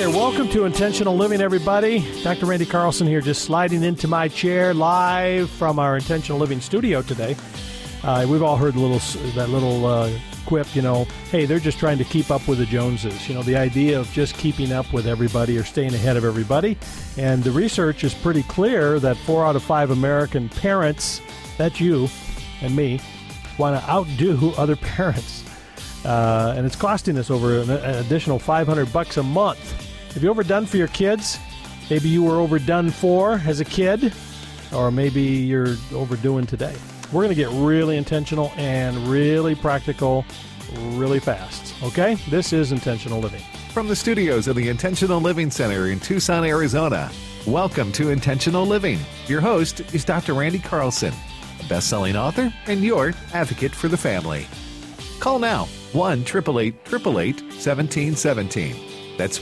there. Welcome to Intentional Living, everybody. Dr. Randy Carlson here, just sliding into my chair live from our Intentional Living studio today. We've all heard that little quip, hey, they're just trying to keep up with the Joneses. The idea of just keeping up with everybody or staying ahead of everybody. And the research is pretty clear that 4 out of 5 American parents, that's you and me, want to outdo other parents. And it's costing us over an additional $500 a month. Have you overdone for your kids? Maybe you were overdone for as a kid, or maybe you're overdoing today. We're going to get really intentional and really practical really fast, okay? This is Intentional Living. From the studios of the Intentional Living Center in Tucson, Arizona, welcome to Intentional Living. Your host is Dr. Randy Carlson, a best-selling author and your advocate for the family. Call now, 1-888-888-1717. That's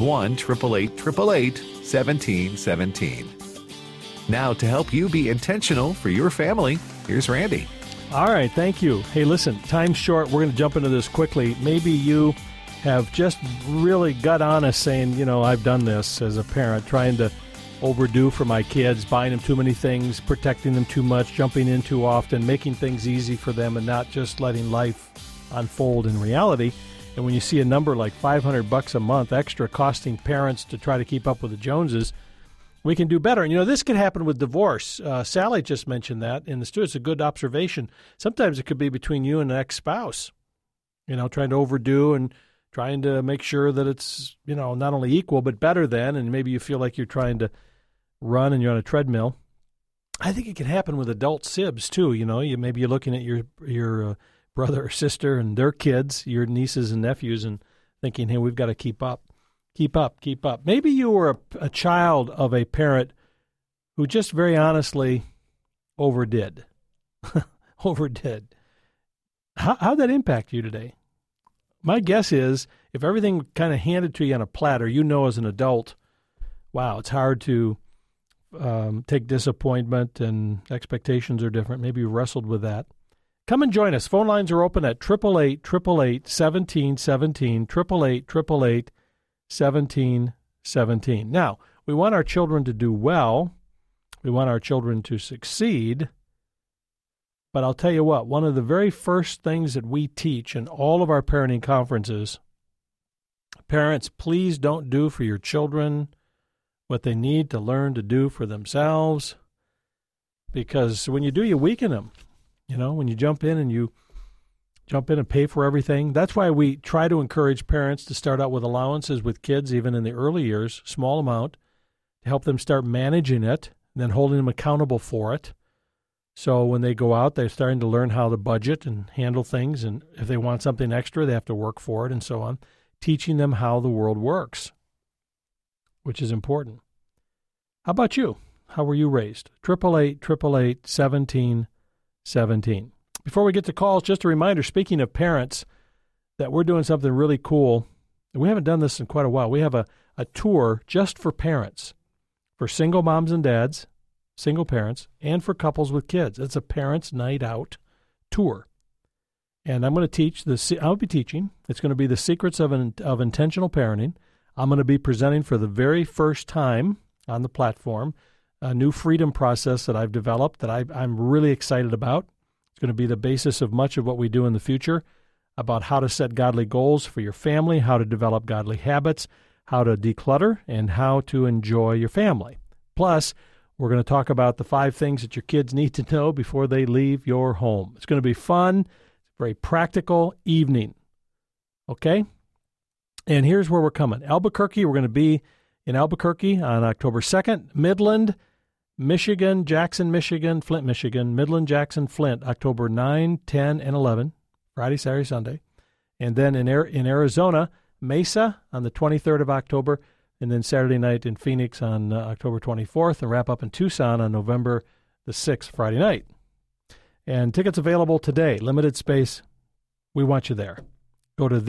1-888-888-1717. Now, to help you be intentional for your family, here's Randy. All right, thank you. Hey, listen, time's short. We're going to jump into this quickly. Maybe you have just really got honest saying, I've done this as a parent, trying to overdo for my kids, buying them too many things, protecting them too much, jumping in too often, making things easy for them, and not just letting life unfold in reality. And when you see a number like $500 a month extra costing parents to try to keep up with the Joneses, we can do better. And this could happen with divorce. Sally just mentioned that in the studio. It's a good observation. Sometimes it could be between you and an ex-spouse, trying to overdo and trying to make sure that it's, not only equal but better than, and maybe you feel like you're trying to run and you're on a treadmill. I think it can happen with adult sibs too. Maybe you're looking at your brother or sister and their kids, your nieces and nephews, and thinking, hey, we've got to keep up. Keep up. Maybe you were a child of a parent who just very honestly overdid. Overdid. How'd that impact you today? My guess is if everything kind of handed to you on a platter, as an adult, wow, it's hard to take disappointment and expectations are different. Maybe you wrestled with that. Come and join us. Phone lines are open at 888-888-1717, 888-888-1717. Now, we want our children to do well. We want our children to succeed. But I'll tell you what, one of the very first things that we teach in all of our parenting conferences, parents, please don't do for your children what they need to learn to do for themselves. Because when you do, you weaken them. When you jump in and pay for everything. That's why we try to encourage parents to start out with allowances with kids, even in the early years, small amount, to help them start managing it and then holding them accountable for it. So when they go out, they're starting to learn how to budget and handle things. And if they want something extra, they have to work for it and so on. Teaching them how the world works, which is important. How about you? How were you raised? 888-888-1717. Before we get to calls, just a reminder, speaking of parents, that we're doing something really cool. We haven't done this in quite a while. We have a tour just for parents, for single moms and dads, single parents, and for couples with kids. It's a parents' night out tour. And I'm going to I'll be teaching. It's going to be the secrets of intentional parenting. I'm going to be presenting for the very first time on the platform a new freedom process that I've developed that I'm really excited about. It's going to be the basis of much of what we do in the future about how to set godly goals for your family, how to develop godly habits, how to declutter, and how to enjoy your family. Plus, we're going to talk about the 5 things that your kids need to know before they leave your home. It's going to be fun, very practical evening. Okay? And here's where we're coming. Albuquerque, we're going to be in Albuquerque on October 2nd. Midland, Michigan, Jackson, Michigan, Flint, Michigan, Midland, Jackson, Flint, October 9, 10, and 11, Friday, Saturday, Sunday. And then in Arizona, Mesa on the 23rd of October, and then Saturday night in Phoenix on October 24th, and wrap up in Tucson on November the 6th, Friday night. And tickets available today, limited space. We want you there. Go to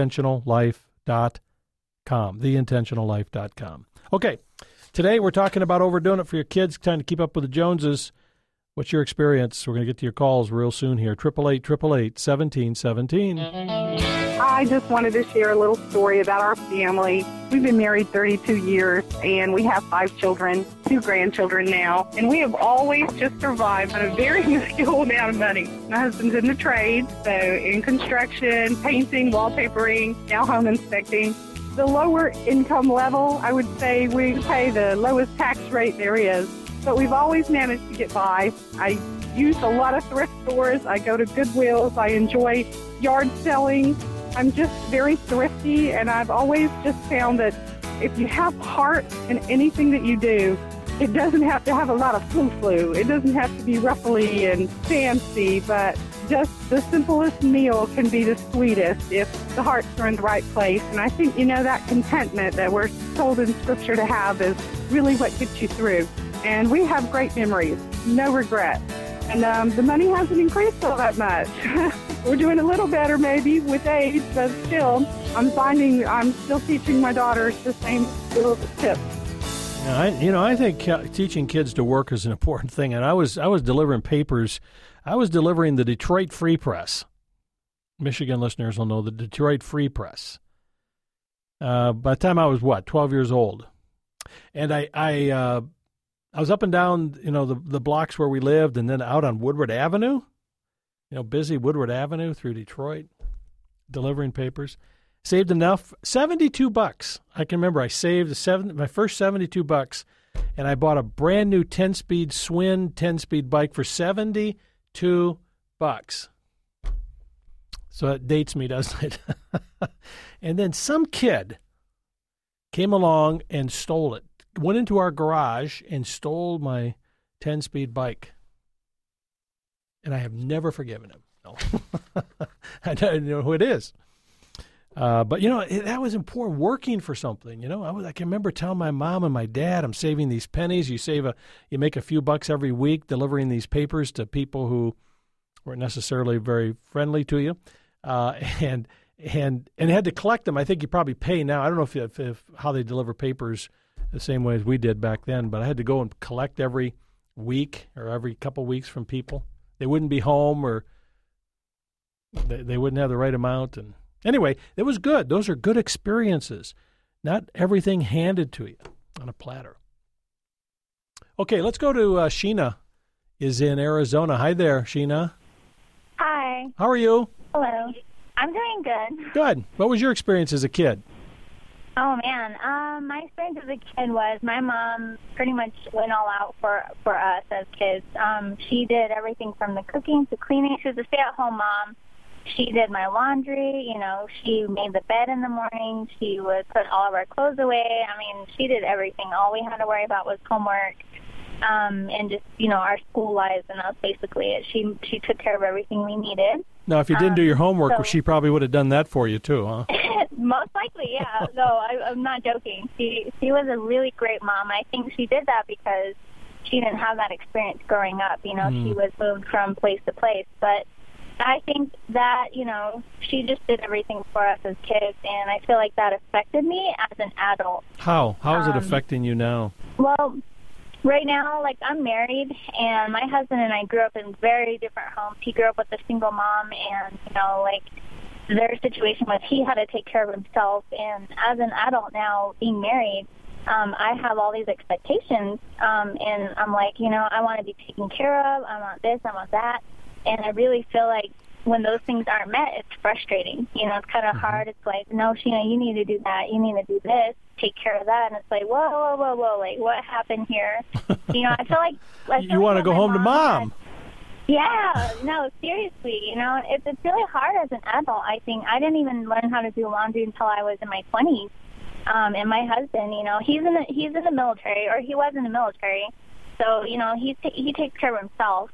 theintentionallife.com, theintentionallife.com. Okay. Today, we're talking about overdoing it for your kids, trying to keep up with the Joneses. What's your experience? We're going to get to your calls real soon here. 888-888-1717. I just wanted to share a little story about our family. We've been married 32 years, and we have 5 children, 2 grandchildren now, and we have always just survived on a very minuscule amount of money. My husband's in the trades, so in construction, painting, wallpapering, now home inspecting. The lower income level, I would say we pay the lowest tax rate there is, but we've always managed to get by. I use a lot of thrift stores. I go to Goodwills. I enjoy yard selling. I'm just very thrifty, and I've always just found that if you have heart in anything that you do, it doesn't have to have a lot of flu-flu. It doesn't have to be ruffly and fancy, but just the simplest meal can be the sweetest if the hearts are in the right place. And I think, that contentment that we're told in Scripture to have is really what gets you through. And we have great memories, no regret. And the money hasn't increased all that much. We're doing a little better maybe with age, but still, I'm finding I'm still teaching my daughters the same little tips. I think teaching kids to work is an important thing. And I was delivering papers. I was delivering the Detroit Free Press. Michigan listeners will know the Detroit Free Press. By the time I was 12 years old, and I was up and down, the blocks where we lived, and then out on Woodward Avenue, busy Woodward Avenue through Detroit, delivering papers. Saved enough, $72. I can remember I saved my first $72, and I bought a brand new 10-speed Swin 10-speed bike for $72. So that dates me, doesn't it? And then some kid came along and stole it. Went into our garage and stole my 10-speed bike. And I have never forgiven him. No. I don't know who it is. But, that was important, working for something. I can remember telling my mom and my dad, I'm saving these pennies. You make a few bucks every week delivering these papers to people who weren't necessarily very friendly to you. And had to collect them. I think you probably pay now. I don't know if how they deliver papers the same way as we did back then, but I had to go and collect every week or every couple weeks from people. They wouldn't be home, or they wouldn't have the right amount. And anyway, it was good. Those are good experiences. Not everything handed to you on a platter. Okay, let's go to Sheena is in Arizona. Hi there, Sheena. Hi. How are you? Hello. I'm doing good. Good. What was your experience as a kid? Oh, man. My experience as a kid was my mom pretty much went all out for us as kids. She did everything from the cooking to cleaning. She was a stay-at-home mom. She did my laundry. She made the bed in the morning. She would put all of our clothes away. I mean, she did everything. All we had to worry about was homework and just, our school lives, and that's basically it. She took care of everything we needed. Now, if you didn't do your homework, she probably would have done that for you too, huh? Most likely, yeah. No, I'm not joking. She was a really great mom. I think she did that because she didn't have that experience growing up. She was moved from place to place. But I think that, she just did everything for us as kids, and I feel like that affected me as an adult. How? How is it affecting you now? Well, right now, I'm married, and my husband and I grew up in very different homes. He grew up with a single mom, and, their situation was he had to take care of himself. And as an adult now, being married, I have all these expectations, and I'm like, I want to be taken care of. I want this, I want that. And I really feel like when those things aren't met, it's frustrating. It's kind of hard. It's like, no, Sheena, you need to do that. You need to do this. Take care of that. And it's like, whoa. Like, what happened here? I feel like you want to go home to mom. Yeah, no, seriously, it's really hard as an adult. I think I didn't even learn how to do laundry until I was in my 20s. And my husband, he's in the military, or he was in the military, so he takes care of himself,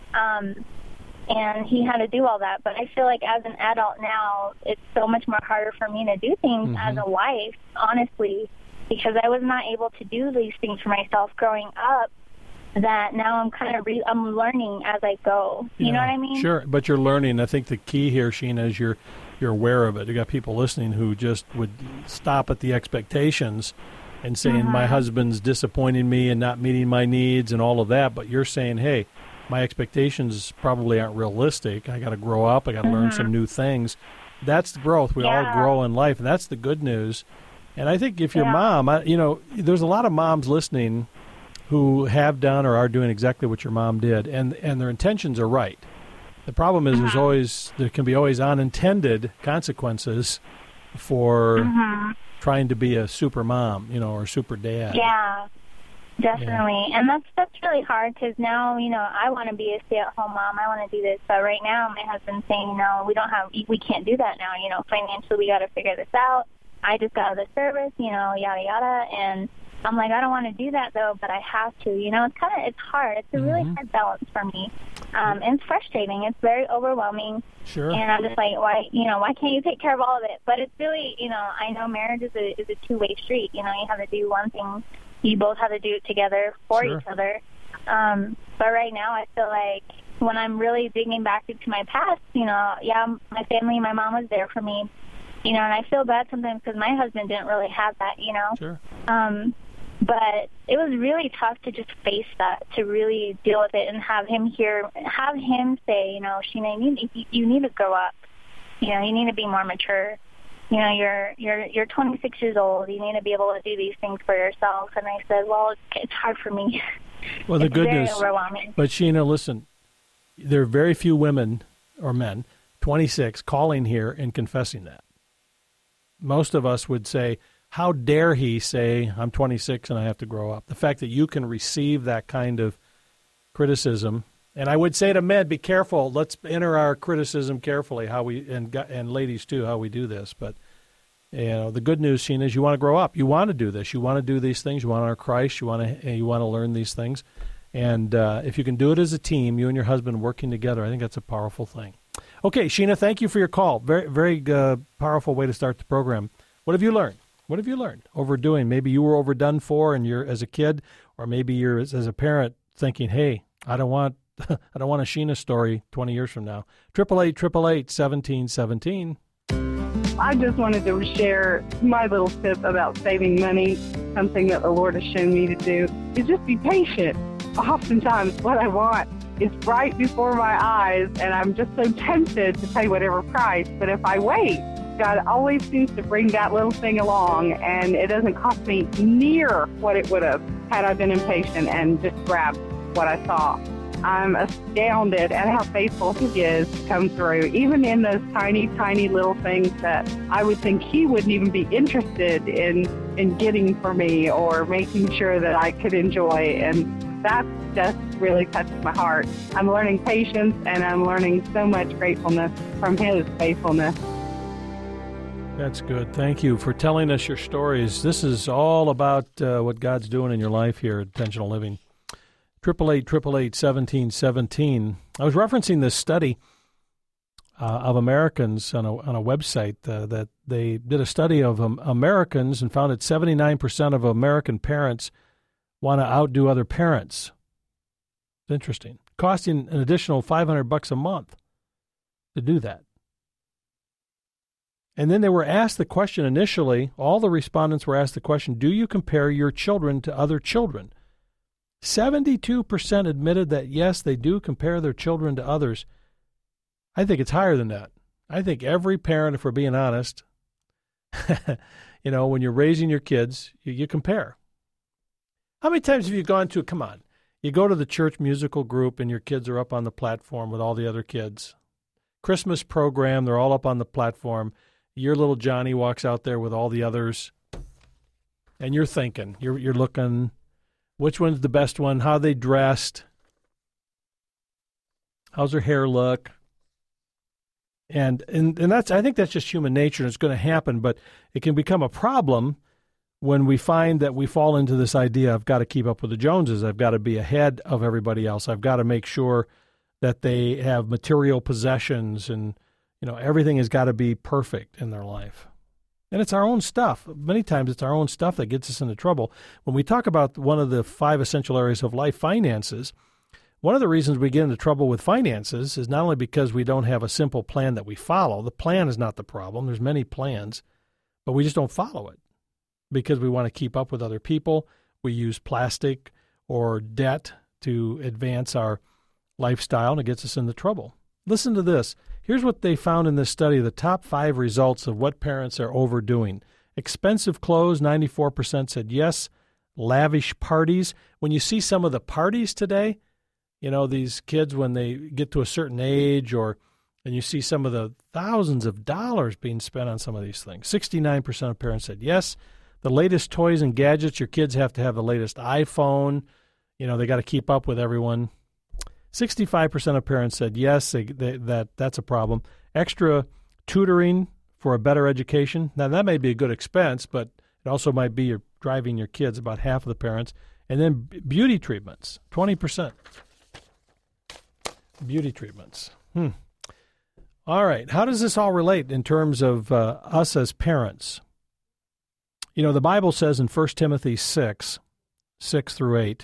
and he had to do all that. But I feel like as an adult now, it's so much more harder for me to do things as a wife, honestly, because I was not able to do these things for myself growing up. That now I'm kind of I'm learning as I go. You know what I mean? Sure, but you're learning. I think the key here, Sheena, is you're aware of it. You got people listening who just would stop at the expectations and saying my husband's disappointing me and not meeting my needs and all of that. But you're saying, hey, my expectations probably aren't realistic. I got to grow up. I got to learn some new things. That's the growth. We all grow in life, and that's the good news. And I think if your mom, there's a lot of moms listening who have done or are doing exactly what your mom did, and their intentions are right. The problem is there can be always unintended consequences for trying to be a super mom, or super dad. Yeah, definitely. Yeah. And that's really hard because now, I want to be a stay-at-home mom. I want to do this. But right now, my husband's saying, we can't do that now. Financially, we got to figure this out. I just got out of the service, yada, yada. And I'm like, I don't want to do that, though, but I have to. It's hard. It's a really hard balance for me. And it's frustrating. It's very overwhelming. Sure. And I'm just like, why can't you take care of all of it? But it's really, I know marriage is a two-way street. You have to do one thing. You both have to do it together for each other. But right now, I feel like when I'm really digging back into my past, my family, my mom was there for me. And I feel bad sometimes because my husband didn't really have that, Sure. But it was really tough to just face that, to really deal with it and have him say, Sheena, you need to grow up. You need to be more mature. You're 26 years old. You need to be able to do these things for yourself. And I said, well, it's hard for me. Well, the it's good very news, overwhelming. But Sheena, listen, there are very few women or men, 26, calling here and confessing that. Most of us would say, how dare he say, I'm 26 and I have to grow up? The fact that you can receive that kind of criticism, and I would say to men, be careful. Let's enter our criticism carefully, and ladies too, how we do this. But the good news, Sheena, is you want to grow up. You want to do this. You want to do these things. You want to honor Christ. You want to learn these things. And if you can do it as a team, you and your husband working together, I think that's a powerful thing. Okay, Sheena, thank you for your call. Very, very powerful way to start the program. What have you learned? What have you learned? Overdoing. Maybe you were overdone for, and you're as a kid, or maybe you're as a parent thinking, "Hey, I don't want a Sheena story 20 years from now." 888-888-1717. I just wanted to share my little tip about saving money. Something that the Lord has shown me to do is just be patient. Oftentimes, what I want is right before my eyes, and I'm just so tempted to pay whatever price. But if I wait, God always seems to bring that little thing along, and it doesn't cost me near what it would have had I been impatient and just grabbed what I saw. I'm astounded at how faithful He is to come through, even in those tiny, tiny little things that I would think He wouldn't even be interested in getting for me or making sure that I could enjoy. And that just really touches my heart. I'm learning patience, and I'm learning so much gratefulness from His faithfulness. That's good. Thank you for telling us your stories. This is all about what God's doing in your life here at Intentional Living. 888-888-1717. I was referencing this study of Americans on a website that they did a study of Americans and found that 79% of American parents want to outdo other parents. It's interesting. Costing an additional $500 a month to do that. And then they were asked the question initially, all the respondents were asked the question, do you compare your children to other children? 72% admitted that, yes, they do compare their children to others. I think it's higher than that. I think every parent, if we're being honest, when you're raising your kids, you compare. How many times have you gone to, come on, you go to the church musical group and your kids are up on the platform with all the other kids. Christmas program, they're all up on the platform. Your little Johnny walks out there with all the others, and you're thinking, you're looking, which one's the best one? How they dressed? How's their hair look? And that's, I think that's just human nature, and it's going to happen, but it can become a problem when we find that we fall into this idea, I've got to keep up with the Joneses. I've got to be ahead of everybody else. I've got to make sure that they have material possessions, and everything has got to be perfect in their life. And it's our own stuff. Many times it's our own stuff that gets us into trouble. When we talk about one of the 5 essential areas of life, finances, one of the reasons we get into trouble with finances is not only because we don't have a simple plan that we follow. The plan is not the problem. There's many plans, but we just don't follow it because we want to keep up with other people. We use plastic or debt to advance our lifestyle, and it gets us into trouble. Listen to this. Here's what they found in this study, the top 5 results of what parents are overdoing. Expensive clothes, 94% said yes. Lavish parties. When you see some of the parties today, you know, these kids when they get to a certain age and you see some of the thousands of dollars being spent on some of these things. 69% of parents said yes. The latest toys and gadgets, your kids have to have the latest iPhone. You know, they got to keep up with everyone. 65% of parents said yes, that's a problem. Extra tutoring for a better education. Now, that may be a good expense, but it also might be you're driving your kids, about half of the parents. And then beauty treatments, 20%. Beauty treatments. All right. How does this all relate in terms of us as parents? You know, the Bible says in 1 Timothy 6 through 8,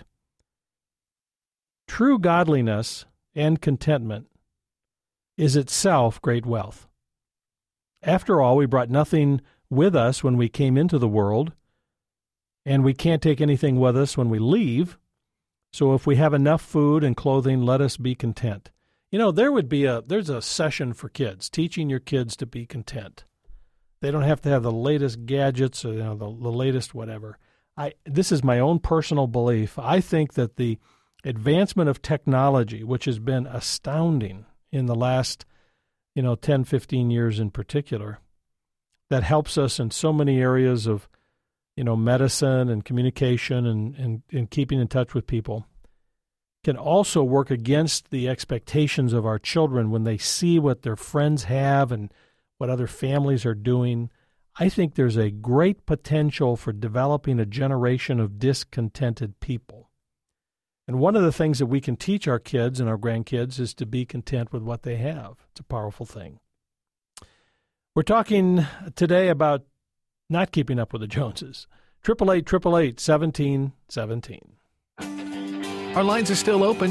true godliness and contentment is itself great wealth. After all, we brought nothing with us when we came into the world, and we can't take anything with us when we leave. So if we have enough food and clothing, let us be content. You know, there's a session for kids, teaching your kids to be content. They don't have to have the latest gadgets or the latest whatever. This is my own personal belief. I think that the advancement of technology, which has been astounding in the last 10, 15 years in particular, that helps us in so many areas of medicine and communication and keeping in touch with people, can also work against the expectations of our children when they see what their friends have and what other families are doing. I think there's a great potential for developing a generation of discontented people. And one of the things that we can teach our kids and our grandkids is to be content with what they have. It's a powerful thing. We're talking today about not keeping up with the Joneses. 888-888-1717. Our lines are still open.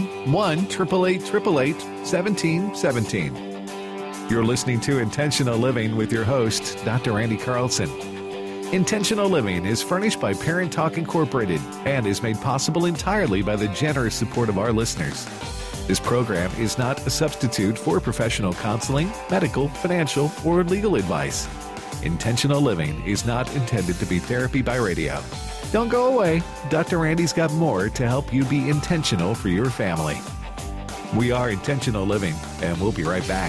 1-888-888-1717. You're listening to Intentional Living with your host, Dr. Randy Carlson. Intentional Living is furnished by Parent Talk Incorporated and is made possible entirely by the generous support of our listeners. This program is not a substitute for professional counseling, medical, financial, or legal advice. Intentional Living is not intended to be therapy by radio. Don't go away. Dr. Randy's got more to help you be intentional for your family. We are Intentional Living, and we'll be right back.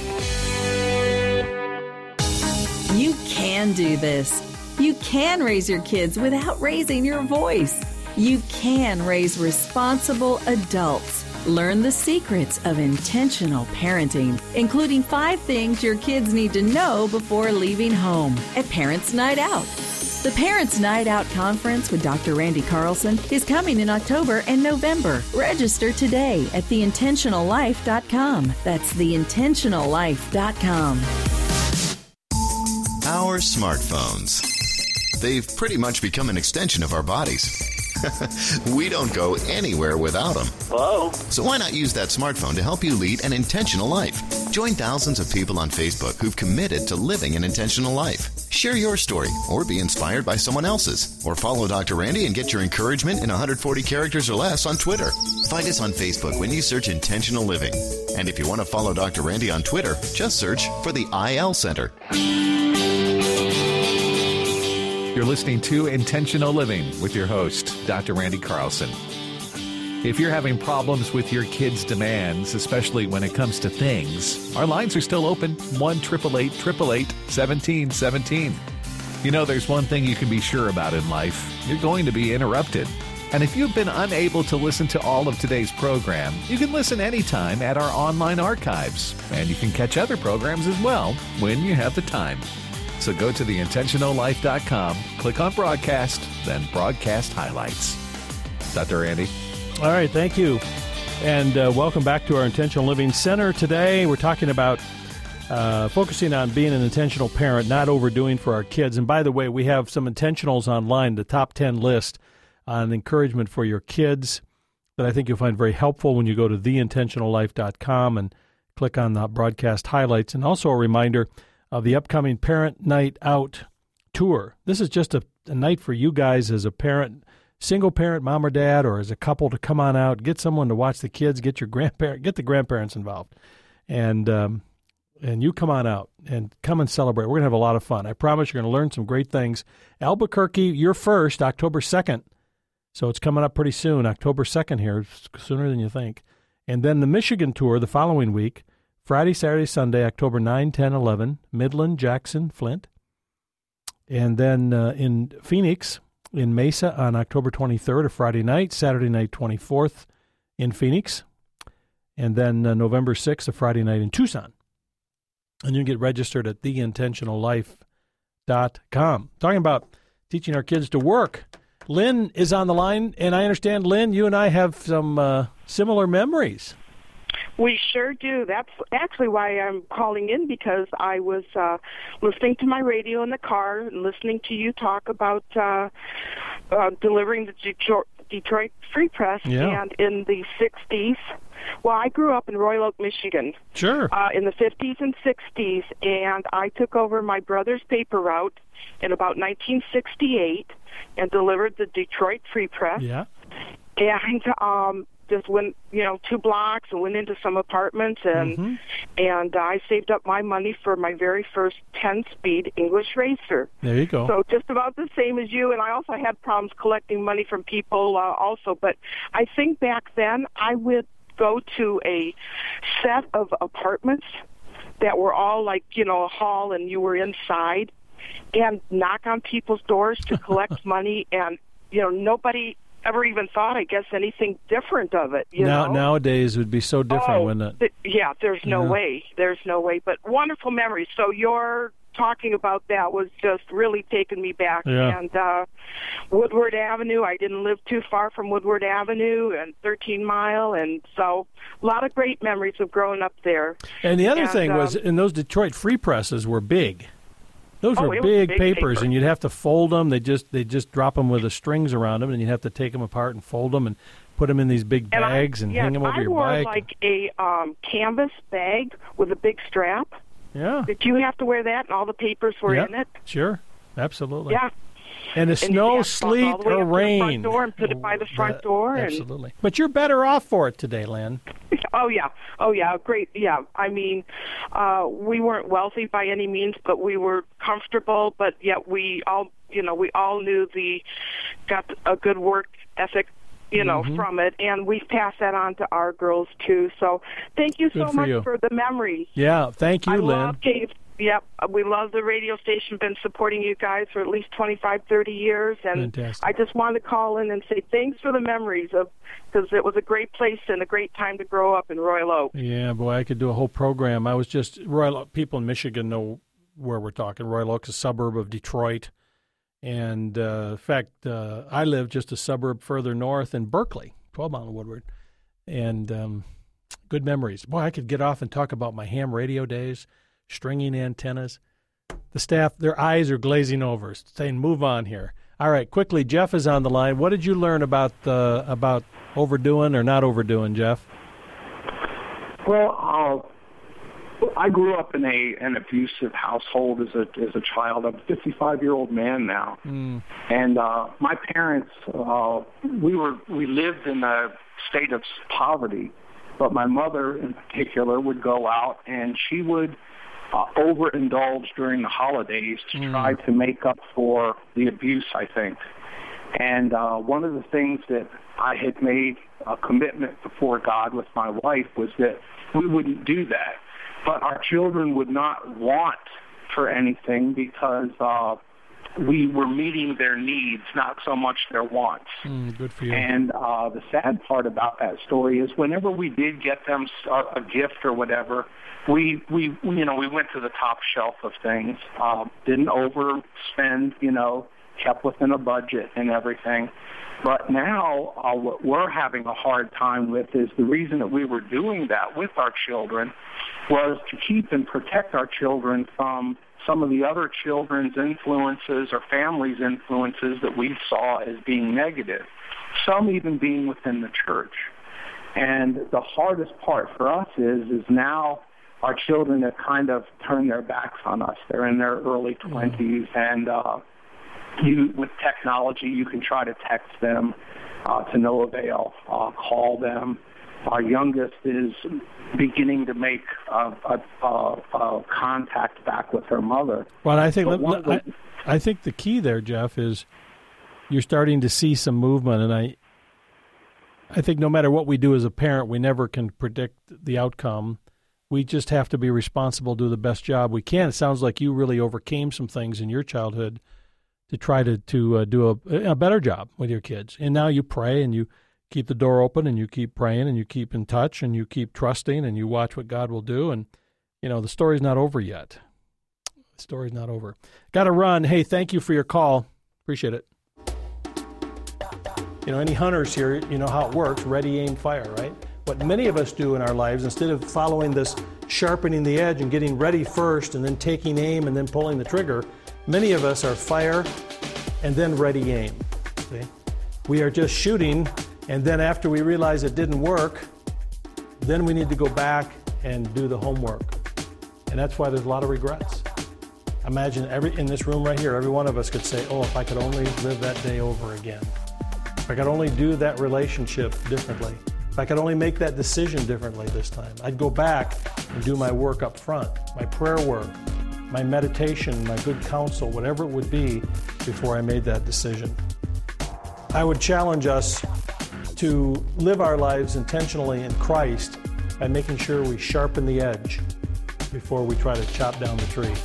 You can do this. You can raise your kids without raising your voice. You can raise responsible adults. Learn the secrets of intentional parenting, including 5 things your kids need to know before leaving home at Parents' Night Out. The Parents' Night Out Conference with Dr. Randy Carlson is coming in October and November. Register today at theintentionallife.com. That's theintentionallife.com. Our smartphones. They've pretty much become an extension of our bodies. We don't go anywhere without them. Hello? So why not use that smartphone to help you lead an intentional life? Join thousands of people on Facebook who've committed to living an intentional life. Share your story or be inspired by someone else's. Or follow Dr. Randy and get your encouragement in 140 characters or less on Twitter. Find us on Facebook when you search Intentional Living. And if you want to follow Dr. Randy on Twitter, just search for the IL Center. You're listening to Intentional Living with your host, Dr. Randy Carlson. If you're having problems with your kids' demands, especially when it comes to things, our lines are still open, 1-888-888-1717. You know, there's one thing you can be sure about in life. You're going to be interrupted. And if you've been unable to listen to all of today's program, you can listen anytime at our online archives. And you can catch other programs as well when you have the time. So go to theintentionallife.com, click on broadcast, then broadcast highlights. Dr. Randy. All right, thank you. And welcome back to our Intentional Living Center. Today we're talking about focusing on being an intentional parent, not overdoing for our kids. And by the way, we have some intentionals online, the top 10 list on encouragement for your kids that I think you'll find very helpful when you go to theintentionallife.com and click on the broadcast highlights. And also a reminder of the upcoming Parent Night Out tour. This is just a night for you guys as a parent, single parent, mom or dad, or as a couple to come on out, get someone to watch the kids, get the grandparents involved. And And you come on out and come and celebrate. We're going to have a lot of fun. I promise you're going to learn some great things. Albuquerque, you're first, October 2nd. So it's coming up pretty soon, October 2nd here, sooner than you think. And then the Michigan tour the following week, Friday, Saturday, Sunday, October 9, 10, 11, Midland, Jackson, Flint. And then in Phoenix, in Mesa on October 23rd, a Friday night, Saturday night 24th in Phoenix. And then November 6th, a Friday night in Tucson. And you can get registered at theintentionallife.com. Talking about teaching our kids to work. Lynn is on the line, and I understand, Lynn, you and I have some similar memories. We sure do. That's actually why I'm calling in, because I was listening to my radio in the car and listening to you talk about delivering the Detroit Free Press. Yeah. And in the 60s, well, I grew up in Royal Oak, Michigan. Sure. In the 50s and 60s, and I took over my brother's paper route in about 1968 and delivered the Detroit Free Press. Yeah. And just went, 2 blocks and went into some apartments, and I saved up my money for my very first 10-speed English racer. There you go. So just about the same as you, and I also had problems collecting money from people also. But I think back then I would go to a set of apartments that were all like, a hall, and you were inside, and knock on people's doors to collect money, and, nobody ever even thought, I guess, anything different of it. Nowadays it would be so different, wouldn't it? There's no way. There's no way. But wonderful memories. So your talking about that was just really taking me back. Yeah. And Woodward Avenue, I didn't live too far from Woodward Avenue, and 13 Mile, and so a lot of great memories of growing up there. And the other thing was, and those Detroit Free Presses were big. Those were big papers, and you'd have to fold them. They just drop them with the strings around them, and you'd have to take them apart and fold them and put them in these big bags and hang them over your bike. I wore like a canvas bag with a big strap. Yeah. Did you have to wear that, and all the papers were in it? Sure, absolutely. Yeah. And the snow, sleet, or rain. Door and put it by the front door. Absolutely. But you're better off for it today, Lynn. Oh, yeah. Great. Yeah. I mean, we weren't wealthy by any means, but we were comfortable. But yet we all knew got a good work ethic, from it. And we've passed that on to our girls, too. So thank you so much for the memories. Yeah. Thank you, Lynn. Yep, we love the radio station, been supporting you guys for at least 25, 30 years, and fantastic. I just wanted to call in and say thanks for the memories, because it was a great place and a great time to grow up in Royal Oak. Yeah, boy, I could do a whole program. I was just, Royal Oak, people in Michigan know where we're talking. Royal Oak's a suburb of Detroit, and in fact, I live just a suburb further north in Berkeley, 12 Mile Woodward, and good memories. Boy, I could get off and talk about my ham radio days, stringing antennas. The staff, their eyes are glazing over, saying, move on here. All right, quickly, Jeff is on the line. What did you learn about overdoing or not overdoing, Jeff? Well, I grew up in an abusive household as a child. I'm a 55-year-old man now. And my parents, we lived in a state of poverty, but my mother in particular would go out and she would overindulge during the holidays to try to make up for the abuse, I think. And one of the things that I had made a commitment before God with my wife was that we wouldn't do that. But our children would not want for anything because we were meeting their needs, not so much their wants. Good for you. And the sad part about that story is whenever we did get them a gift or whatever, we went to the top shelf of things, didn't overspend, kept within a budget and everything. But now what we're having a hard time with is the reason that we were doing that with our children was to keep and protect our children from some of the other children's influences or families' influences that we saw as being negative, some even being within the church. And the hardest part for us is now our children have kind of turned their backs on us. They're in their early 20s, and with technology, you can try to text them to no avail, call them. Our youngest is beginning to make contact back with her mother. Well, I think I think the key there, Jeff, is you're starting to see some movement, and I think no matter what we do as a parent, we never can predict the outcome. We just have to be responsible, do the best job we can. It sounds like you really overcame some things in your childhood to try to do a better job with your kids. And now you pray and you keep the door open and you keep praying and you keep in touch and you keep trusting and you watch what God will do. And, the story's not over yet. The story's not over. Got to run. Hey, thank you for your call. Appreciate it. Any hunters here, you know how it works. Ready, aim, fire, right? What many of us do in our lives, instead of following this sharpening the edge and getting ready first and then taking aim and then pulling the trigger, many of us are fire and then ready, aim. See? We are just shooting, and then after we realize it didn't work, then we need to go back and do the homework. And that's why there's a lot of regrets. Imagine in this room right here, every one of us could say, oh, if I could only live that day over again. If I could only do that relationship differently. If I could only make that decision differently this time. I'd go back and do my work up front, my prayer work, my meditation, my good counsel, whatever it would be before I made that decision. I would challenge us to live our lives intentionally in Christ by making sure we sharpen the edge before we try to chop down the tree.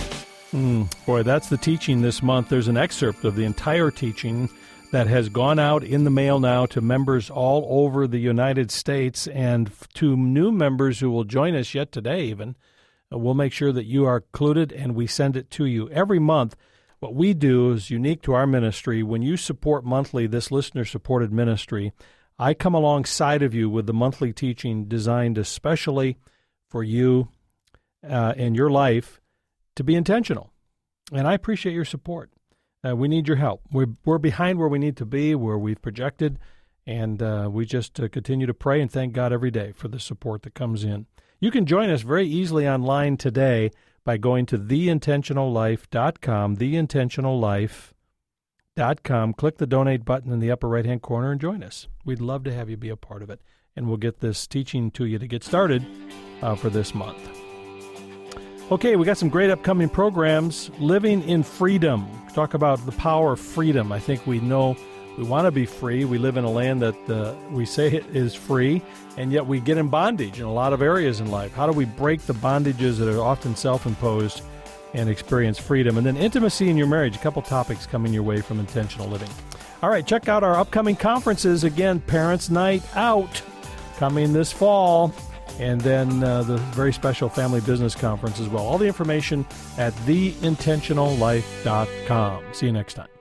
Boy, that's the teaching this month. There's an excerpt of the entire teaching that has gone out in the mail now to members all over the United States and to new members who will join us yet today even. We'll make sure that you are included and we send it to you. Every month, what we do is unique to our ministry. When you support monthly this listener-supported ministry, I come alongside of you with the monthly teaching designed especially for you and your life to be intentional. And I appreciate your support. We need your help. We're behind where we need to be, where we've projected, and we just continue to pray and thank God every day for the support that comes in. You can join us very easily online today by going to theintentionallife.com, theintentionallife.com. Click the donate button in the upper right-hand corner and join us. We'd love to have you be a part of it, and we'll get this teaching to you to get started for this month. Okay, we got some great upcoming programs. Living in Freedom. Talk about the power of freedom. I think we know we want to be free. We live in a land that we say it is free, and yet we get in bondage in a lot of areas in life. How do we break the bondages that are often self-imposed and experience freedom? And then intimacy in your marriage, a couple topics coming your way from Intentional Living. All right, check out our upcoming conferences. Again, Parents' Night Out coming this fall. And then the very special Family Business Conference as well. All the information at theintentionallife.com. See you next time.